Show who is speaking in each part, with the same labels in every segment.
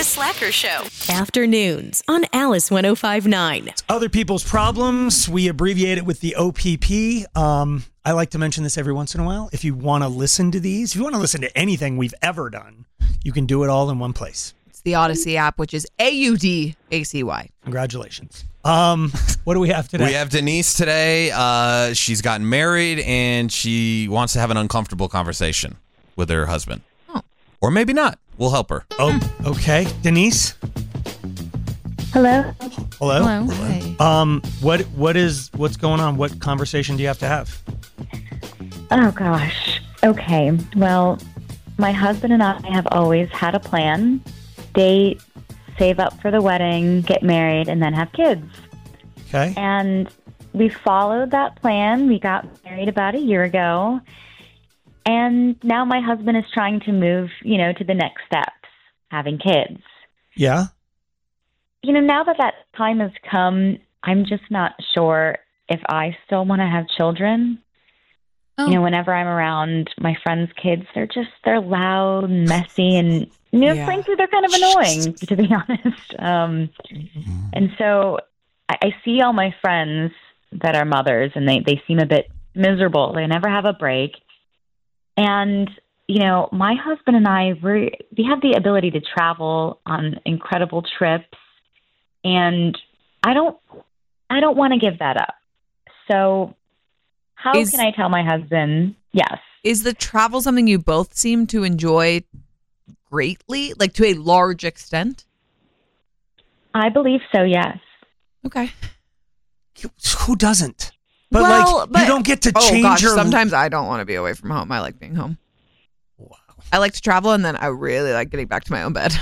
Speaker 1: The Slacker Show.
Speaker 2: Afternoons on Alice 105.9.
Speaker 3: Other people's problems, we abbreviate it with the OPP. I like to mention this every once in a while. If you want to listen to these, if you want to listen to anything we've ever done, you can do it all in one place.
Speaker 4: It's the Odyssey app, which is AUDACY.
Speaker 3: Congratulations. What do we have today?
Speaker 5: We have Denise today. She's gotten married and she wants to have an uncomfortable conversation with her husband.
Speaker 4: Oh.
Speaker 5: Or maybe not. We'll help her.
Speaker 3: Oh, okay. Denise?
Speaker 6: Hello.
Speaker 3: Hello?
Speaker 4: Hi.
Speaker 3: What's going on? What conversation do you have to have?
Speaker 6: Oh, gosh. Okay. Well, my husband and I have always had a plan. Date, save up for the wedding, get married, and then have kids.
Speaker 3: Okay.
Speaker 6: And we followed that plan. We got married about a year ago. And now my husband is trying to move, to the next steps, having kids.
Speaker 3: Yeah?
Speaker 6: Now that time has come, I'm just not sure if I still want to have children.
Speaker 4: Oh.
Speaker 6: Whenever I'm around my friends' kids, they're loud and messy and, frankly, they're kind of annoying, to be honest. And so I see all my friends that are mothers and they seem a bit miserable. They never have a break. And, my husband and I, we have the ability to travel on incredible trips. And I don't want to give that up. So how can I tell my husband? Yes.
Speaker 4: Is the travel something you both seem to enjoy greatly, like to a large extent?
Speaker 6: I believe so, yes.
Speaker 4: Okay.
Speaker 3: Who doesn't? But you don't get to change your...
Speaker 4: Sometimes I don't want to be away from home. I like being home.
Speaker 3: Wow.
Speaker 4: I like to travel, and then I really like getting back to my own bed.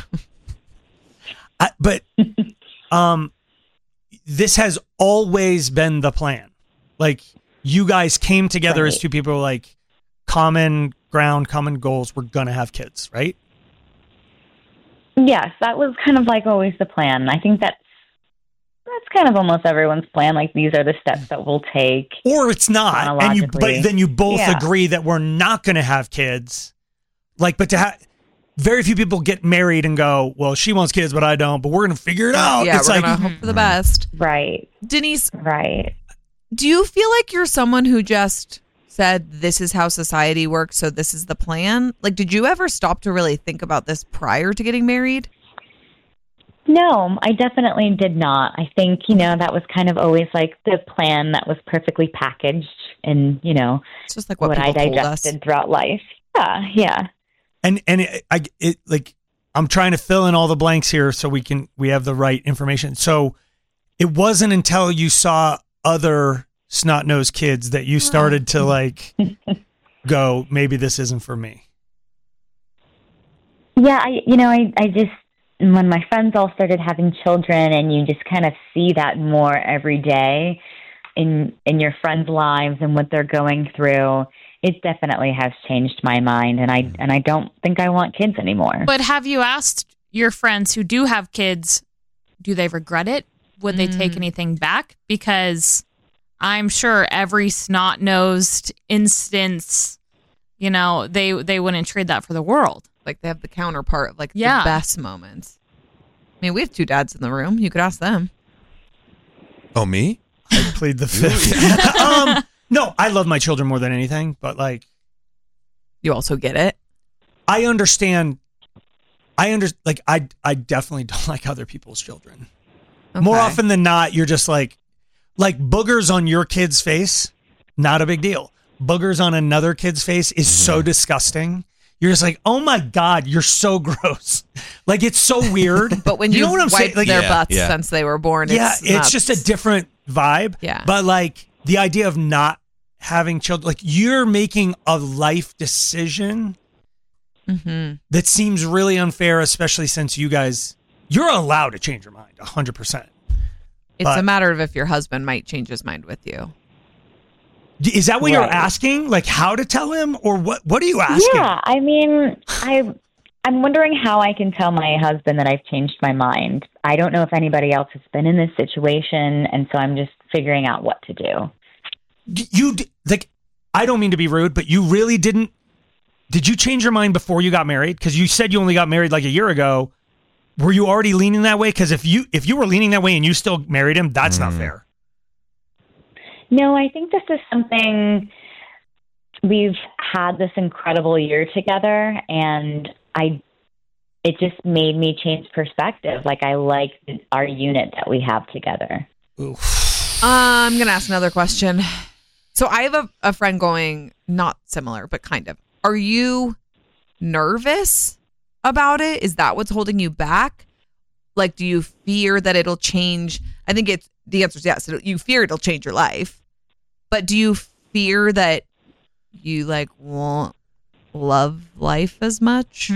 Speaker 3: But this has always been the plan. Like, you guys came together as two people, like, common ground, common goals. We're going to have kids, right?
Speaker 6: Yes, that was kind of like always the plan. I think that's kind of almost everyone's plan. Like, these are the steps that we'll take.
Speaker 3: Or it's not. But then you both agree that we're not going to have kids. Like, but to have... Very few people get married and go, well, she wants kids, but I don't, but we're going to figure it out.
Speaker 4: Yeah,
Speaker 3: it's
Speaker 4: we're going to hope for the best.
Speaker 6: Right.
Speaker 4: Denise.
Speaker 6: Right.
Speaker 4: Do you feel like you're someone who just said, this is how society works, so this is the plan? Like, did you ever stop to really think about this prior to getting married?
Speaker 6: No, I definitely did not. I think, that was kind of always like the plan that was perfectly packaged and,
Speaker 4: it's just like what
Speaker 6: I digested throughout life. Yeah.
Speaker 3: And I'm trying to fill in all the blanks here so we have the right information. So it wasn't until you saw other snot-nosed kids that you started to go, maybe this isn't for me.
Speaker 6: Yeah, I just, when my friends all started having children and you just kind of see that more every day in your friends' lives and what they're going through, it definitely has changed my mind, and I don't think I want kids anymore.
Speaker 7: But have you asked your friends who do have kids, do they regret it? Would they take anything back? Because I'm sure every snot-nosed instance, they wouldn't trade that for the world.
Speaker 4: Like, they have the counterpart of the best moments. I mean, we have two dads in the room. You could ask them.
Speaker 5: Oh, me?
Speaker 3: I plead the fifth. No, I love my children more than anything, but
Speaker 4: you also get it.
Speaker 3: I understand. I definitely don't like other people's children. Okay. More often than not, you're just like boogers on your kid's face, not a big deal. Boogers on another kid's face is so disgusting. You're just like, oh my God, you're so gross. Like, it's so weird.
Speaker 4: But when you know what I'm saying? Their butts since they were born,
Speaker 3: it's just a different vibe.
Speaker 4: Yeah.
Speaker 3: But the idea of not having children, you're making a life decision that seems really unfair, especially since you're allowed to change your mind 100%.
Speaker 4: It's a matter of if your husband might change his mind with you.
Speaker 3: Is that what you're asking? Like, how to tell him, or what are you asking?
Speaker 6: Yeah, I mean, I'm wondering how I can tell my husband that I've changed my mind. I don't know if anybody else has been in this situation, and so I'm just figuring out what to do.
Speaker 3: I don't mean to be rude, but you really didn't. Did you change your mind before you got married? Because you said you only got married like a year ago. were you already leaning that way? Because if you were leaning that way and you still married him, that's not fair.
Speaker 6: No, I think this is something we've had this incredible year together, and it just made me change perspective. Like, I like our unit that we have together.
Speaker 3: Oof.
Speaker 4: I'm going to ask another question. So I have a friend going, not similar, but kind of. Are you nervous about it? Is that what's holding you back? Like, do you fear that it'll change? I think the answer is yes. You fear it'll change your life. But do you fear that you won't love life as much?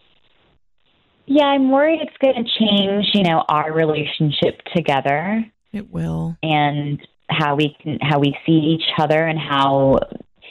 Speaker 6: Yeah, I'm worried it's going to change, our relationship together.
Speaker 4: It will.
Speaker 6: And how we see each other and how,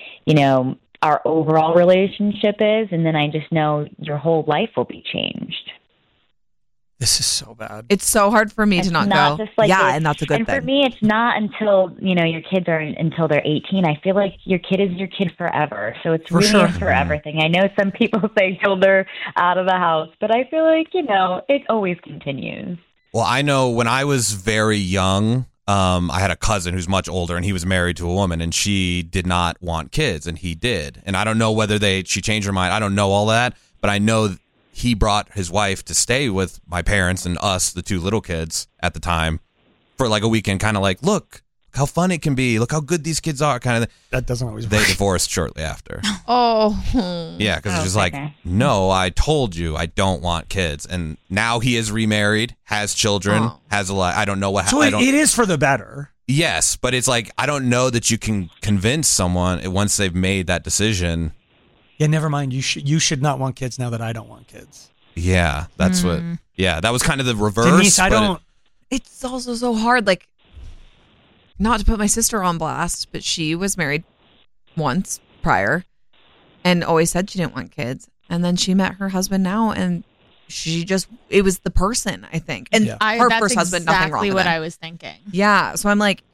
Speaker 6: our overall relationship is. And then I just know your whole life will be changed.
Speaker 3: This is so bad.
Speaker 4: It's so hard for me to not go. And that's a good thing.
Speaker 6: And for me, it's not until, your kids are until they're 18. I feel like your kid is your kid forever. So it's really a forever thing. I know some people say till they're out of the house, but I feel like, it always continues.
Speaker 5: Well, I know when I was very young, I had a cousin who's much older, and he was married to a woman, and she did not want kids, and he did. And I don't know whether she changed her mind. I don't know all that, but I know he brought his wife to stay with my parents and us, the two little kids at the time, for like a weekend, kind of like, look how fun it can be. Look how good these kids are. Kind of.
Speaker 3: That doesn't always work.
Speaker 5: They divorced shortly after.
Speaker 4: Oh.
Speaker 5: Yeah, because it's just like, no, I told you I don't want kids. And now he is remarried, has children, has a lot. I don't know what happened.
Speaker 3: So it is for the better.
Speaker 5: Yes, but it's like, I don't know that you can convince someone once they've made that decision.
Speaker 3: Yeah, never mind. You should not want kids now that I don't want kids.
Speaker 5: Yeah, that's what. Yeah, that was kind of the reverse.
Speaker 3: Denise, I don't.
Speaker 4: It's also so hard. Like, not to put my sister on blast, but she was married once prior and always said she didn't want kids. And then she met her husband now, and it was the person, I think. And her first husband, nothing wrong with
Speaker 7: what
Speaker 4: him.
Speaker 7: I was thinking.
Speaker 4: Yeah. So I'm like,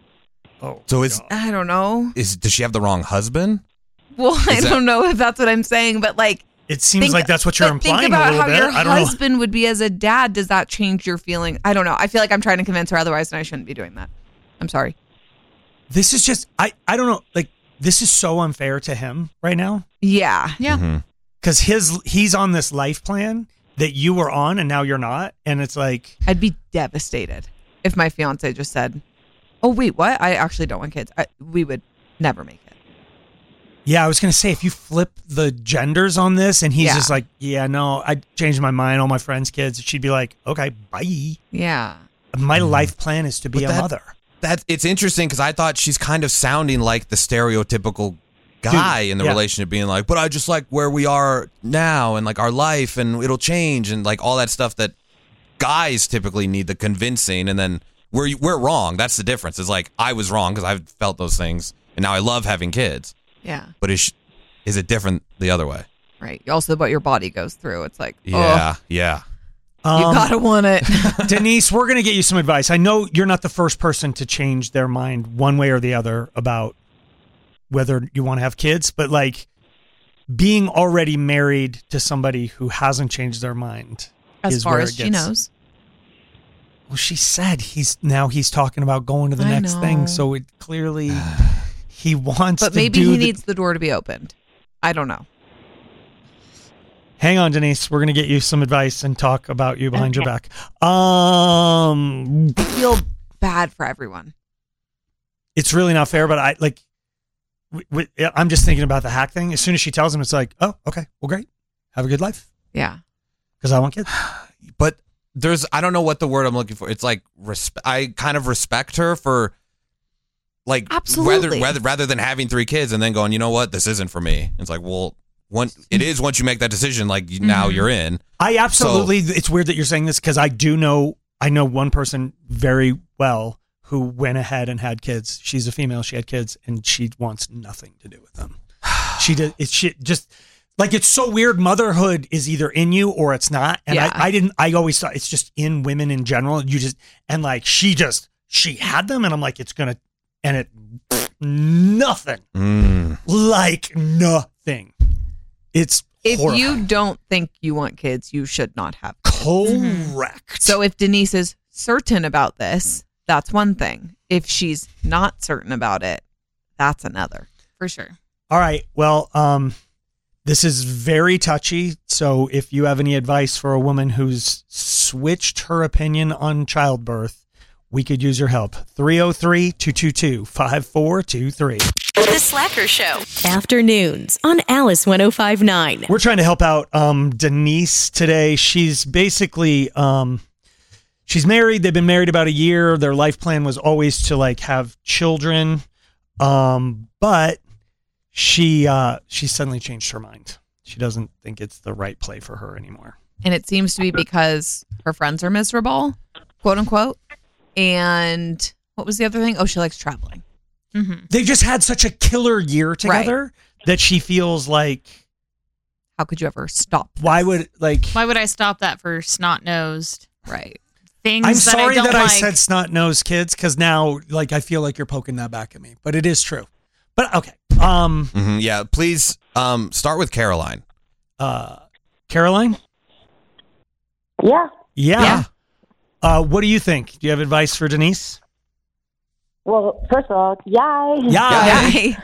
Speaker 5: so
Speaker 4: I don't know.
Speaker 5: Does she have the wrong husband?
Speaker 4: Well, I don't know if that's what I'm saying, but like,
Speaker 3: it seems like that's what you're implying.
Speaker 4: Think about
Speaker 3: a little
Speaker 4: how
Speaker 3: bit.
Speaker 4: your husband would be as a dad. Does that change your feeling? I don't know. I feel like I'm trying to convince her otherwise, and I shouldn't be doing that. I'm sorry.
Speaker 3: This is just, I don't know. Like, this is so unfair to him right now.
Speaker 4: Yeah.
Speaker 7: Yeah.
Speaker 3: Because he's on this life plan that you were on, and now you're not. And it's like,
Speaker 4: I'd be devastated if my fiance just said, oh, wait, what? I actually don't want kids. We would never make it.
Speaker 3: yeah, I was going to say, if you flip the genders on this and he's just like, yeah, no, I changed my mind. All my friends' kids. She'd be like, okay, bye.
Speaker 4: Yeah.
Speaker 3: My life plan is to be a mother.
Speaker 5: It's interesting because I thought she's kind of sounding like the stereotypical guy in the relationship, being like, but I just like where we are now and like our life and it'll change and like all that stuff that guys typically need the convincing, and then we're wrong. That's the difference. It's like I was wrong because I've felt those things and now I love having kids.
Speaker 4: Yeah.
Speaker 5: But is it different the other way?
Speaker 4: Right. Also what your body goes through. It's like,
Speaker 5: yeah.
Speaker 4: You gotta want it.
Speaker 3: Denise, we're going to get you some advice. I know you're not the first person to change their mind one way or the other about whether you want to have kids, but like being already married to somebody who hasn't changed their mind.
Speaker 4: As far as she knows.
Speaker 3: Well, she said he's talking about going to the next thing. So it clearly he wants
Speaker 4: but
Speaker 3: to
Speaker 4: maybe he needs the door to be opened. I don't know.
Speaker 3: Hang on, Denise. We're going to get you some advice and talk about you behind your back.
Speaker 4: I feel bad for everyone.
Speaker 3: It's really not fair, but I'm just thinking about the hack thing. As soon as she tells him, it's like, oh, okay, well, great. Have a good life.
Speaker 4: Yeah.
Speaker 3: Because I want kids.
Speaker 5: But I don't know what the word I'm looking for. It's like, I kind of respect her for like,
Speaker 4: absolutely,
Speaker 5: rather than having 3 kids and then going, you know what, this isn't for me. It's like, well, once you make that decision, like now you're in.
Speaker 3: I absolutely, it's weird that you're saying this because I know one person very well who went ahead and had kids. She's a female. She had kids and she wants nothing to do with them. It's so weird. Motherhood is either in you or it's not. And I always thought it's just in women in general. She had them and I'm like, nothing. Like nothing. It's
Speaker 4: If
Speaker 3: Horrifying.
Speaker 4: you don't think you want kids, you should not have kids.
Speaker 3: Correct.
Speaker 4: So if Denise is certain about this, that's one thing. If she's not certain about it, that's another.
Speaker 7: For sure.
Speaker 3: All right. Well, this is very touchy. So if you have any advice for a woman who's switched her opinion on childbirth, we could use your help. 303-222-5423.
Speaker 2: The Slacker Show. Afternoons on Alice 105.9.
Speaker 3: We're trying to help out Denise today. She's basically she's married. They've been married about a year. Their life plan was always to like have children. But she suddenly changed her mind. She doesn't think it's the right play for her anymore.
Speaker 4: And it seems to be because her friends are miserable, quote unquote. And what was the other thing? Oh, she likes traveling.
Speaker 7: Mm-hmm.
Speaker 3: They just had such a killer year together that she feels like,
Speaker 4: how could you ever stop?
Speaker 3: why would
Speaker 7: I stop that for snot-nosed
Speaker 4: Right.
Speaker 7: things
Speaker 3: I'm
Speaker 7: that
Speaker 3: sorry
Speaker 7: I don't
Speaker 3: that
Speaker 7: like?
Speaker 3: I said snot-nosed kids because now like I feel like you're poking that back at me, but it is true. But okay.
Speaker 5: Yeah, please start with Caroline.
Speaker 3: Caroline?
Speaker 1: Yeah.
Speaker 3: Yeah. What do you think? Do you have advice for Denise?
Speaker 1: Well, first of all, yay.
Speaker 3: Yeah.
Speaker 4: Yay.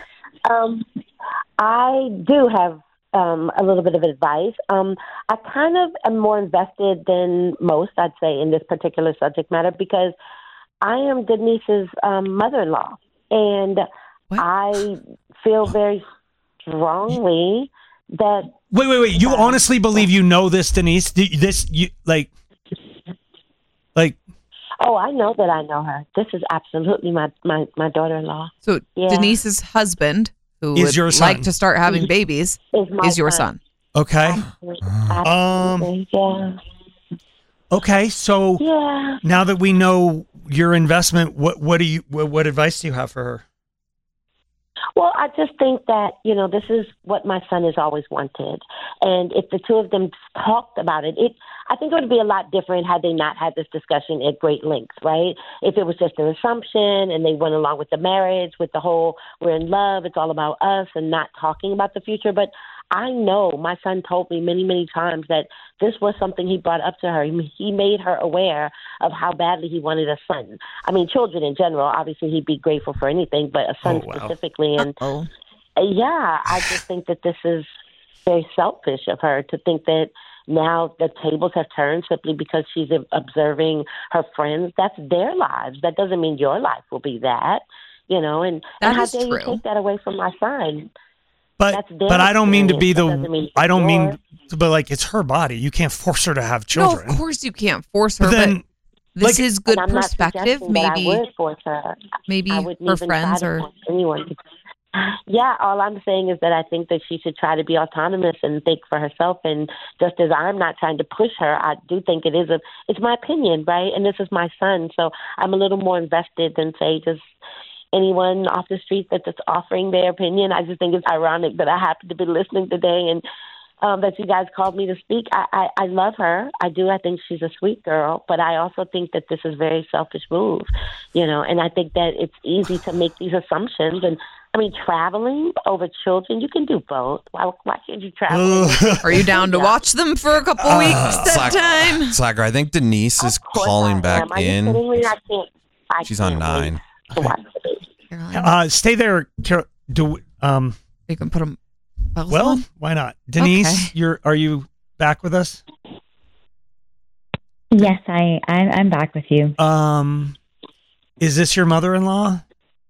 Speaker 1: I do have a little bit of advice. I kind of am more invested than most, I'd say, in this particular subject matter because I am Denise's mother-in-law, and
Speaker 4: What?
Speaker 1: I feel very strongly that
Speaker 3: Wait. You honestly believe you know this, Denise?
Speaker 1: oh, I know that I know her. This is absolutely my daughter-in-law.
Speaker 4: So
Speaker 1: Yeah.
Speaker 4: Denise's husband, who
Speaker 3: Is
Speaker 4: would
Speaker 3: your son.
Speaker 4: like to start having babies, is your son.
Speaker 3: Okay.
Speaker 1: Absolutely. Yeah.
Speaker 3: Okay. So
Speaker 1: Yeah.
Speaker 3: now that we know your investment, what advice do you have for her?
Speaker 1: Well, I just think that, this is what my son has always wanted. And if the two of them talked about it, I think it would be a lot different had they not had this discussion at great lengths, right? If it was just an assumption and they went along with the marriage, with the whole we're in love, it's all about us and not talking about the future. But I know my son told me many, many times that this was something he brought up to her. He made her aware of how badly he wanted a son. I mean, children in general, obviously he'd be grateful for anything, but a son specifically. And yeah, I just think that this is very selfish of her to think that now the tables have turned simply because she's observing her friends. That's their lives. That doesn't mean your life will be that, and how
Speaker 4: is
Speaker 1: dare you
Speaker 4: true.
Speaker 1: take that away from my son?
Speaker 3: But
Speaker 1: That's their
Speaker 3: I don't mean to be
Speaker 1: experience. That doesn't mean
Speaker 3: I don't mean
Speaker 1: yours.
Speaker 3: but like it's her body. You can't force her to have children.
Speaker 4: No, of course you can't force her,
Speaker 3: But then
Speaker 4: but this
Speaker 3: like-
Speaker 4: is good
Speaker 1: And I'm not
Speaker 4: perspective.
Speaker 1: suggesting that
Speaker 4: Maybe
Speaker 1: I would force her.
Speaker 4: maybe
Speaker 1: I wouldn't
Speaker 4: her
Speaker 1: even
Speaker 4: friends
Speaker 1: try to
Speaker 4: or
Speaker 1: force anyone. Yeah, all I'm saying is that I think that she should try to be autonomous and think for herself. And just as I'm not trying to push her, I do think it's my opinion, right? And this is my son, so I'm a little more invested than say just anyone off the street that's just offering their opinion. I just think it's ironic that I happen to be listening today and that you guys called me to speak. I love her. I do. I think she's a sweet girl, but I also think that this is a very selfish move, and I think that it's easy to make these assumptions. And I mean, traveling over children, you can do both. Why can't you travel?
Speaker 4: are you down to watch them for a couple weeks at a time?
Speaker 5: Slacker, I think Denise is
Speaker 1: Of course
Speaker 5: calling
Speaker 1: I
Speaker 5: back
Speaker 1: am. Are you
Speaker 5: in.
Speaker 1: kidding me? I
Speaker 5: She's on
Speaker 1: can't
Speaker 5: 9.
Speaker 1: wait to watch the baby.
Speaker 4: Caroline,
Speaker 3: stay there, Carol.
Speaker 4: you can put them.
Speaker 3: Well, why not? Denise,
Speaker 4: Okay.
Speaker 3: are you back with us?
Speaker 6: Yes, I'm back with you.
Speaker 3: Is this your mother-in-law?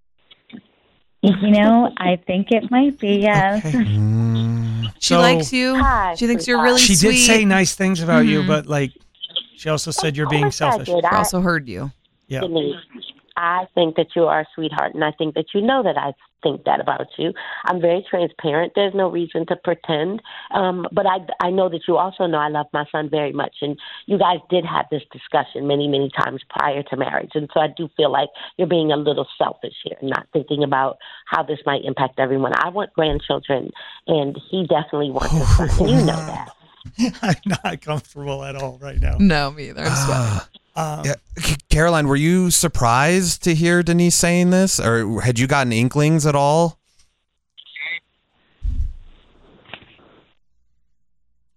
Speaker 6: I think it might be, yes.
Speaker 3: Okay.
Speaker 4: She
Speaker 3: So-
Speaker 4: likes you.
Speaker 1: Hi,
Speaker 4: She thinks you're
Speaker 1: sweetheart.
Speaker 4: really
Speaker 3: She
Speaker 4: sweet.
Speaker 3: did say nice things about you,
Speaker 4: Mhm.
Speaker 3: but like she also said you're
Speaker 1: Of
Speaker 3: being
Speaker 1: course I
Speaker 3: selfish.
Speaker 1: did.
Speaker 4: She also heard you.
Speaker 3: Yeah.
Speaker 1: Denise, I think that you are a sweetheart, and I think that you know that I think that about you. I'm very transparent. There's no reason to pretend. But I know that you also know I love my son very much, and you guys did have this discussion many, many times prior to marriage. And so I do feel like you're being a little selfish here, not thinking about how this might impact everyone. I want grandchildren, and he definitely wants a son, and you know that.
Speaker 3: I'm not comfortable at all right now.
Speaker 4: No, me either. I'm sweating.
Speaker 5: Yeah. Caroline, were you surprised to hear Denise saying this, or had you gotten inklings at all?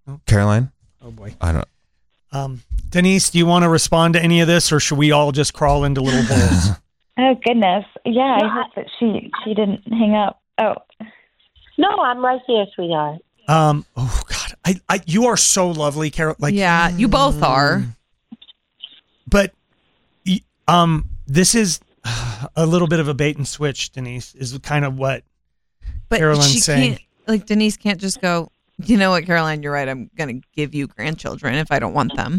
Speaker 5: Caroline?
Speaker 3: Oh boy.
Speaker 5: I don't.
Speaker 3: Denise, do you want to respond to any of this, or should we all just crawl into little holes?
Speaker 6: Oh goodness, yeah. I hope that she didn't hang up. Oh,
Speaker 1: No, I'm right here, sweetheart.
Speaker 3: Oh God, you are so lovely, Carol. Like,
Speaker 4: yeah, you both are.
Speaker 3: But, this is a little bit of a bait and switch. Denise is kind of what
Speaker 4: But
Speaker 3: Caroline's
Speaker 4: she
Speaker 3: saying.
Speaker 4: can't, like Denise can't just go, you know what, Caroline, you're right. I'm going to give you grandchildren if I don't want them.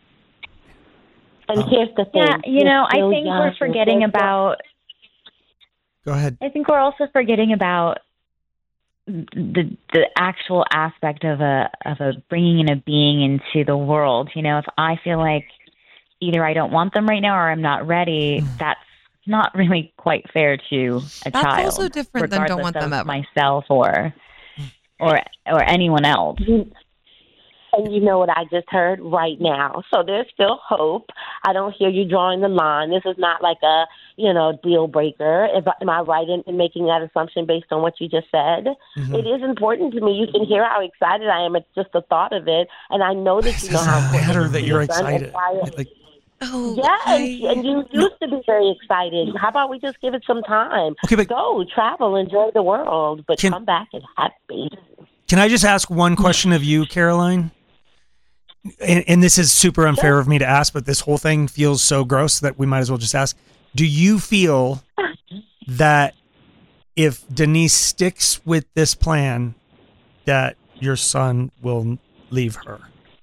Speaker 1: And here's the thing.
Speaker 6: yeah. I think we're forgetting about.
Speaker 3: Go ahead.
Speaker 6: I think we're also forgetting about the actual aspect of a bringing in a being into the world. If I feel like either I don't want them right now or I'm not ready, that's not really quite fair to a
Speaker 4: That's
Speaker 6: child.
Speaker 4: also different than don't want them
Speaker 6: of
Speaker 4: ever.
Speaker 6: myself or anyone else.
Speaker 1: And you know what I just heard right now. So there's still hope. I don't hear you drawing the line. This is not like a, deal breaker. Am I right in making that assumption based on what you just said?
Speaker 3: Mm-hmm.
Speaker 1: It is important to me. You can hear how excited I am at just the thought of it. And I know that you know how
Speaker 3: Doesn't matter
Speaker 1: important
Speaker 3: that
Speaker 1: it
Speaker 3: you're
Speaker 1: is, son, and
Speaker 3: excited.
Speaker 1: why-
Speaker 3: Like,
Speaker 1: and you used to be very excited. How about we just give it some time?
Speaker 3: Okay, but
Speaker 1: go travel, enjoy the world, but come back and have babies.
Speaker 3: can I just ask one question of you, Caroline? And this is super unfair of me to ask, but this whole thing feels so gross that we might as well just ask. Do you feel that if Denise sticks with this plan, that your son will leave her?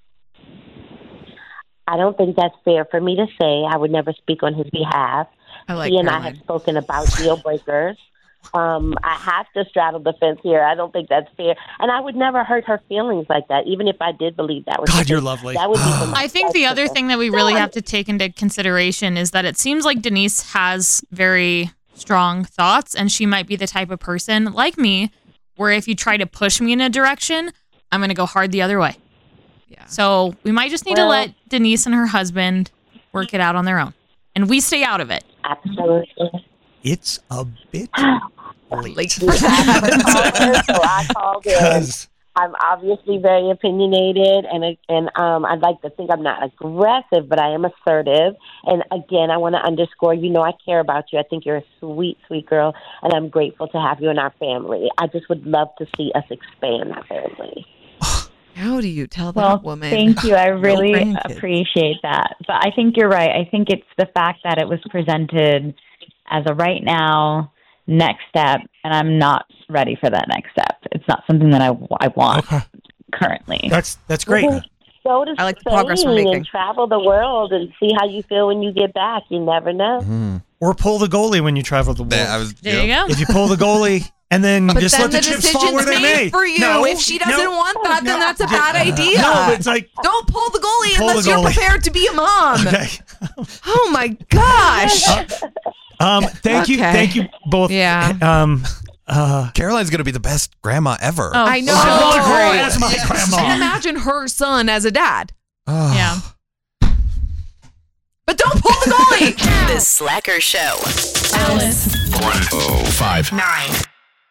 Speaker 1: I don't think that's fair for me to say. I would never speak on his behalf. He and I have spoken about deal breakers. I have to straddle the fence here. I don't think that's fair. And I would never hurt her feelings like that, even if I did believe that was
Speaker 3: God, you're lovely.
Speaker 1: That would be for
Speaker 7: I think the other thing that we really have to take into consideration is that it seems like Denise has very strong thoughts, and she might be the type of person like me where if you try to push me in a direction, I'm going to go hard the other way.
Speaker 4: Yeah.
Speaker 7: So we might just need to let Denise and her husband work it out on their own, and we stay out of it.
Speaker 1: Absolutely.
Speaker 3: It's a bit late.
Speaker 1: So I called in. I'm obviously very opinionated, and I'd like to think I'm not aggressive, but I am assertive. And again, I want to underscore, I care about you. I think you're a sweet, sweet girl, and I'm grateful to have you in our family. I just would love to see us expand our family.
Speaker 4: How do you tell that woman?
Speaker 6: Thank you. I really
Speaker 4: grandkids.
Speaker 6: appreciate that. But I think you're right. I think it's the fact that it was presented as a right now next step, and I'm not ready for that next step. It's not something that I want currently.
Speaker 3: That's great.
Speaker 1: Go to
Speaker 4: I like the progress we're
Speaker 1: Spain
Speaker 4: making.
Speaker 1: and travel the world and see how you feel when you get back. You never know.
Speaker 3: Or pull the goalie when you travel the world.
Speaker 7: There you go.
Speaker 3: If you pull the goalie and then
Speaker 4: But
Speaker 3: just
Speaker 4: then
Speaker 3: let the chips fall where they may.
Speaker 4: for you.
Speaker 3: No,
Speaker 4: if she doesn't
Speaker 3: no,
Speaker 4: want that, then
Speaker 3: no.
Speaker 4: that's a bad idea.
Speaker 3: No, but it's like,
Speaker 4: don't pull the goalie
Speaker 3: Pull the
Speaker 4: unless you're
Speaker 3: goalie.
Speaker 4: prepared to be a mom.
Speaker 3: okay.
Speaker 4: Oh my gosh.
Speaker 3: Thank you both.
Speaker 4: Yeah.
Speaker 5: Caroline's gonna be the best grandma ever.
Speaker 7: Oh,
Speaker 4: I know.
Speaker 3: I want her
Speaker 4: Great.
Speaker 3: as my grandma.
Speaker 4: Imagine her son as a dad.
Speaker 7: Yeah.
Speaker 4: But don't pull the goalie.
Speaker 2: The Slacker Show.
Speaker 8: Alice
Speaker 2: 105.9.